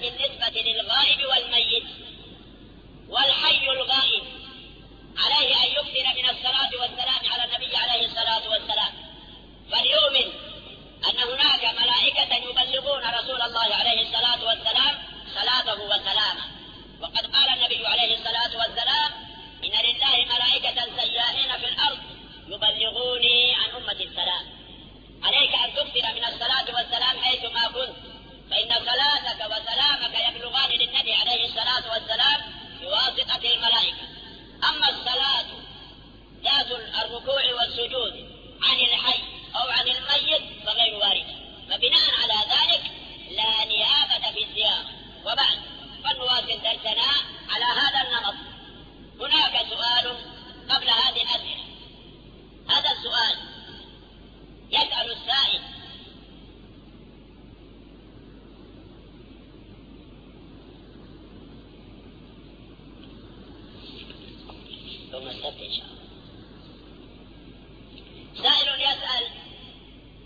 بالنسبة للغائب والميت. والحي الغائب عليه أن يكثر من الصلاة والسلام على النبي عليه الصلاة والسلام، فليؤمن أن هناك ملائكة يبلغون رسول الله عليه الصلاة والسلام صلاته وسلامه. وقد قال النبي عليه الصلاة والسلام: إن لله ملائكة سياحين في الأرض يبلغوني عن أمة السلام. عليك أن تكثر من الصلاة والسلام حيثما كنت،